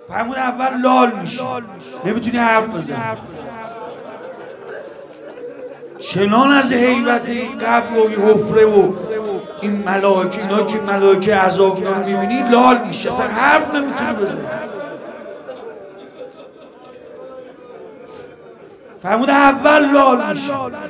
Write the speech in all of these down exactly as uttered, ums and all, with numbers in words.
فرمود اول لال میشی، نمیتونی حرف بزنی. چنان از هیبت این قبر و این حفره و این ملائکه، اینا که ملائکه عذاب اینا رو میبینی لال میشی، اصلا حرف نمیتونی بزنی. فرمود اول لال میشی،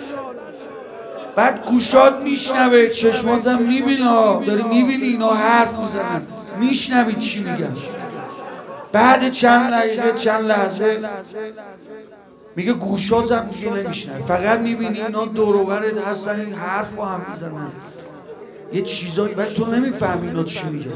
بعد گوشات میشنوه، چشمات هم میبینه، داری میبینی اینا حرف میزنن، میشنوی چی میگن. بعد چند لحظه چند لحظه میگه گوشات هم دیگه نمیشنوی، فقط میبینی اینا دور و برت هستن، این حرف رو هم میزنن یه چیزایی، ولی تو نمیفهمی اینا چی میگن.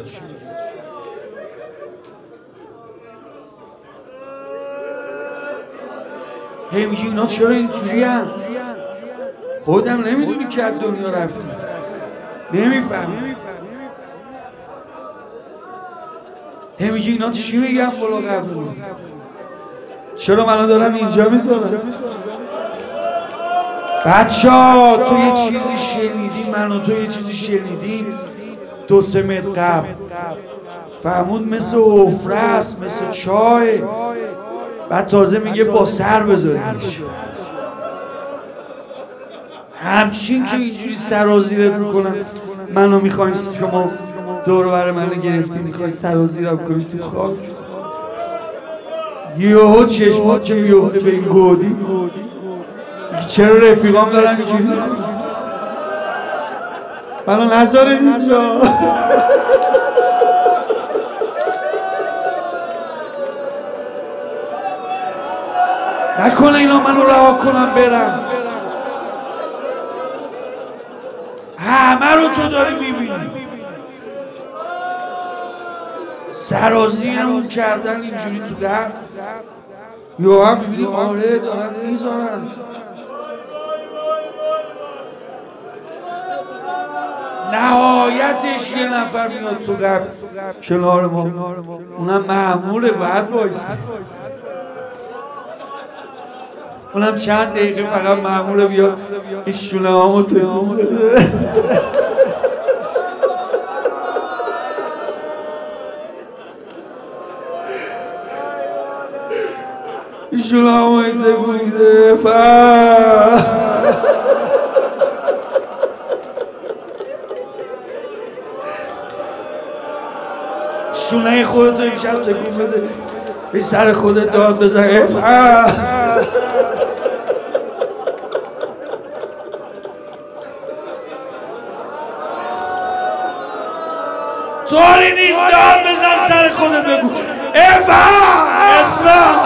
هی میگی اینا چرا اینجوری هم؟ خودم نمیدونی که از دنیا رفتی، نمیفهمی. هی میگی اینا چی میگن بالا قبل، چرا منو دارم اینجا میذارم؟ بچه ها تو یه چیزی شنیدی، من و تو یه چیزی شنیدیم دو سه متر قبل. فرمود مثل حفره است، مثل چای. بعد تازه میگه با سر بذاریش، همچین که اینجوری سرازیرت میکنن. منو میخواین شما دور و بر منو گرفتی، میخوای سرازیرم کنی تو خاک. یهو چشمات که میفته به این گودی، چرا رفیقام دارن اینجوری میکنن؟ منو نذارید اینجا. نکنه اینا منو رها کنم برم. همه رو تو داری میبینی، سرازیرمون کردن اینجوری تو قبر. یا هم میبینی آره دارن میذارن. نهایتش یه نفر میاد تو قبر کنار ما، اونم مأموره، باید بایستی. اونم چند دقیقه فقط مأموره بیاد این شونه هامو تکون بده. این شونه هامو تکون بده. شونه خودتو این شب تکون بده، به سر خودت داد بزن. افعال طوری نیست، داد بزن سر خودت بگو افعال اسمع.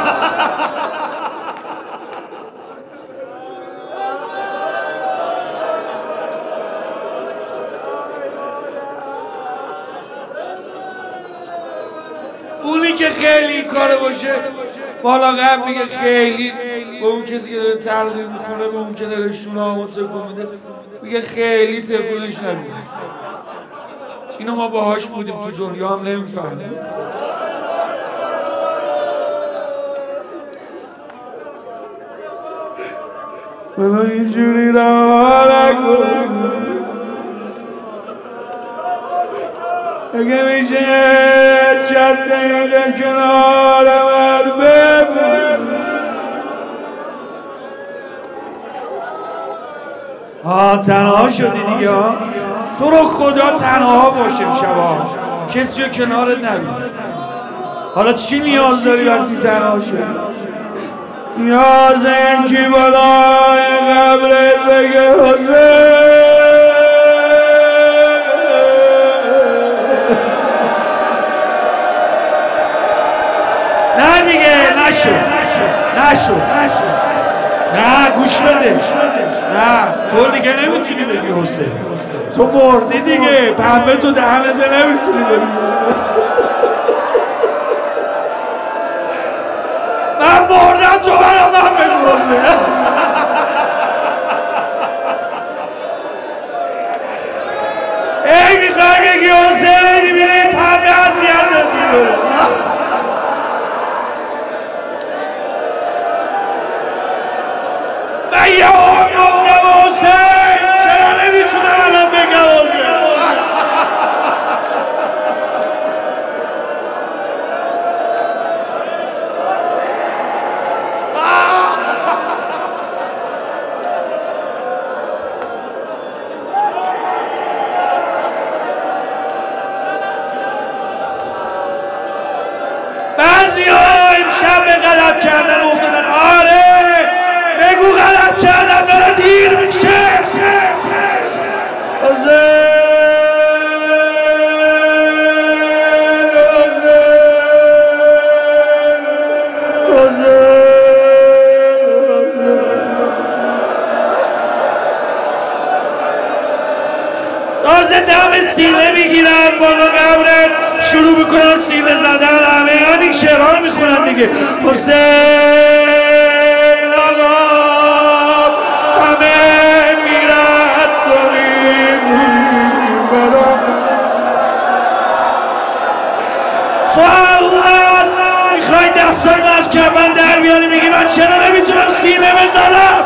اونی که خیلی کاره باشه بالا قبل میگه خیلی، به اون کسی که داره تلقین میکنه، به اون که داره شونه هامو تکون میده میگه خیلی تکونش نمیده. اینو ما باهاش بودیم تو دنیا، هم نمیفهمیم. منو اینجوری رها نکن، اگه میشه چند دقیقه کنار من بمون. ها تنها شدی دیگه، تو رو خدا تنها باشیم شبا، کسی رو کنارت نبید. حالا چی نیاز داری وقتی تنها شدی؟ نیاز این که بالای قبرت بگه حسین. نه دیگه نشو نشو نه گوش بده، نه تو دیگه نمیتونی بگی حسین، تو مردی دیگه، پنبه تو دهنت نمیتونی بگی. من مردم تو برا من بگو حسین. ای میخوای بگی حسین، میبینی پنبه اذیت نمیکنه. من یه آن گفتم حسین، چرا نمیتونم الان بگم حسین؟ غلط کردن افتادن. آره بگو غلط کردن، داره دیر میشه. تازه دم سینه میگیرن بالا قبرت، شروع میکنن سینه زدن، همه این این شعرها رو میخونن دیگه. حسین آقا همه میرد داریم برام تو اون میخوای دستان از کفن در بیانی، میگی من چرا نمیتونم سینه بزنم؟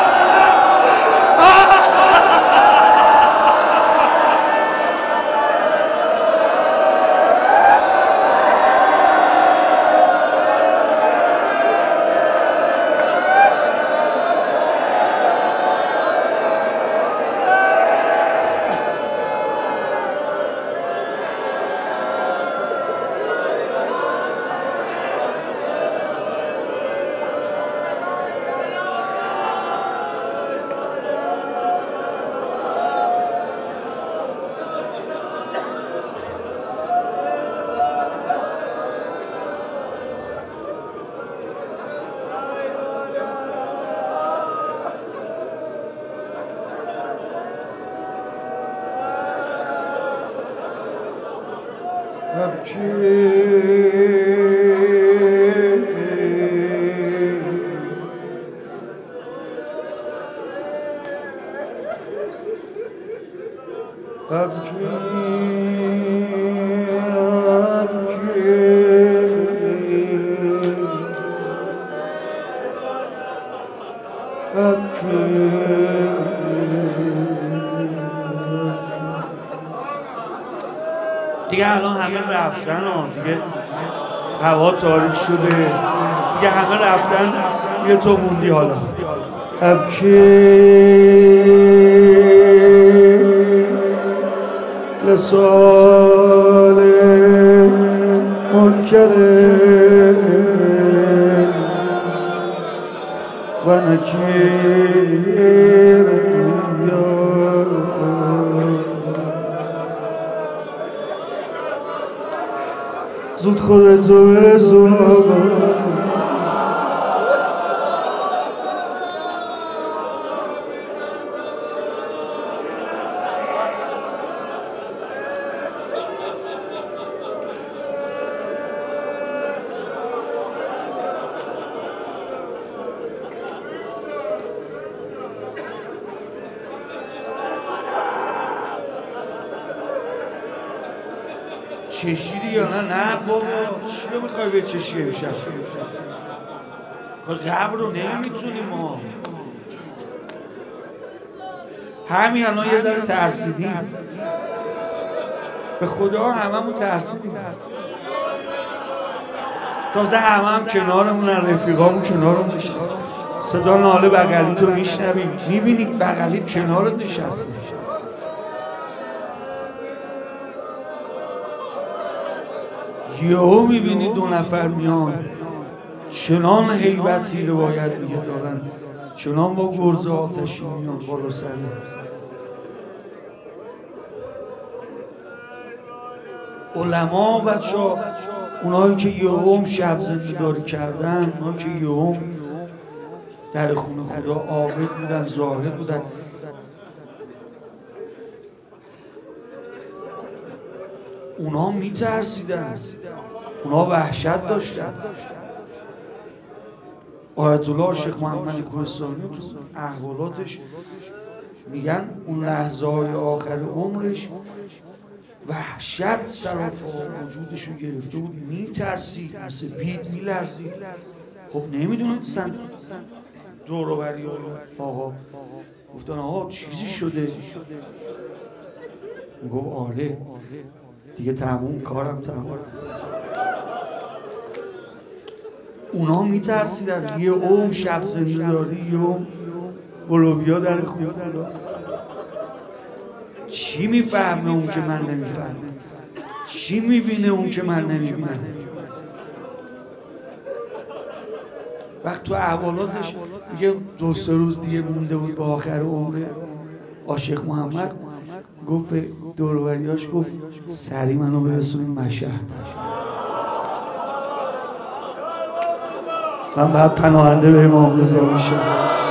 دیگه الان همه رفتن ها، دیگه هوا تاریک شده، دیگه همه رفتن، یه تو موندی. حالا ابکی لسال منکره و نکیر زود خودتو برسون آقا. چشیدی یا نه؟ نه بابا، چی رو میخوای به چشیه بشم؟ قبر رو نمیتونیم ما. همین الان یه ذره ترسیدیم، به خدا هممون ترسیدیم. تازه همه هم کنارمون، رفیقامون کنارمون نشستن، صدا ناله بغلی تو میشنویم، میبینی بغلی کنارت نشسته. یهو میبینی دو نفر میان، چنان هیبتی روایت میگه دارن، چنان با گرز آتشی میان بالا سر. علما بچه ها، اونایی که یهو هم شب زنده‌داری کردن، اونایی که یهو در خونه خدا عابد بودن، زاهد بودن، اونا میترسیدن، اونا وحشت داشتن. آیت الله شیخ محمد کوهستانی تو احوالاتش میگن اون لحظه های آخر عمرش وحشت سراپا وجودش رو گرفته بود، میترسید، مثل بید میلرزید. خب نمیدونستن دور و بری آقا، گفتن آقا چیزی شده؟ میگفت آره دیگه تموم، کارم تموم. اونا میترسیدن، یه اوم شب زنده‌داری، یه اوم گلوبیا در خونه خدا. چی میفهمه اون که من نمیفهمم؟ چی میبینه اون که من نمیبینم؟ وقت تو احوالاتش میگه دو سه روز دیگه مونده بود به آخر عمر عاشق محمد، گفت به دور و بریاش، گفت سریع منو برسونید مشهد، من بعد پناهنده به امام رضا میشم.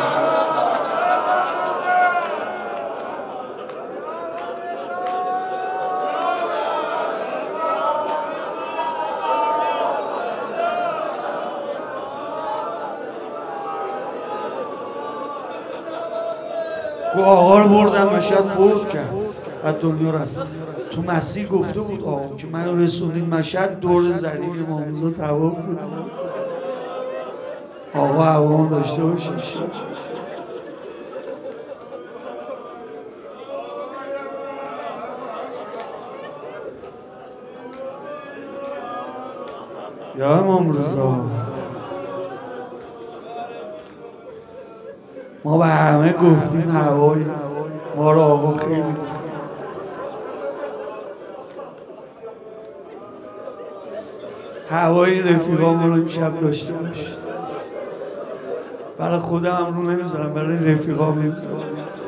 گو آقا رو بردم مشهد، فوت کرد، بعد دنیا رفت. تو مسیر گفته بود آقا که منو رسوندین مشهد، دور زریق امام رضا طواف بود. آقا هوام داشته باشید. یا امام رضا، ما به همه گفتیم هوایی، ما رو آقا خیلی هوایی رفیقامون رو امشب داشته باش. برای خودم هم رو نمیذارم، برای رفیقام نمیذارم.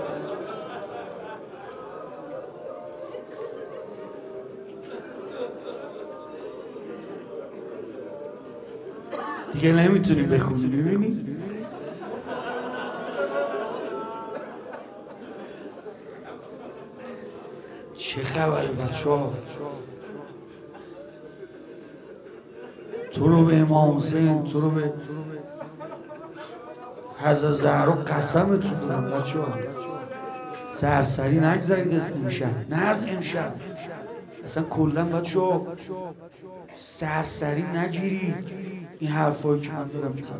دیگه نمیتونی بخونی، ببینی؟ چه خبره بچه ها؟ تو رو به امام حسین، تو رو به حضرت زهرا قسمتون دارم بچه ها، سرسری نگذارید از امشب، نه از امشب، اصلا کلا بچه ها سرسری نگیرید این حرفایی که من دارم میزنم.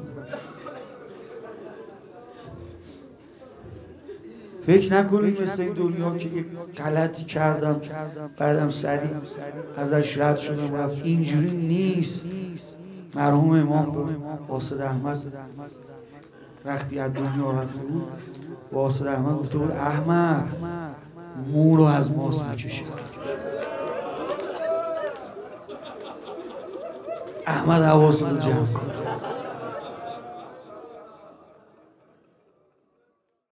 فکر نکنید مثل این دنیا که یک غلطی کردم بعدم سریع ازش رد شدم رفت، اینجوری نیست. مرحوم امام قاصد احمد وقتی از دنیا رفت بود، قاصد احمد گفته بود احمد مو رو از ماست میکشید. احمد حواست رو جمع کن.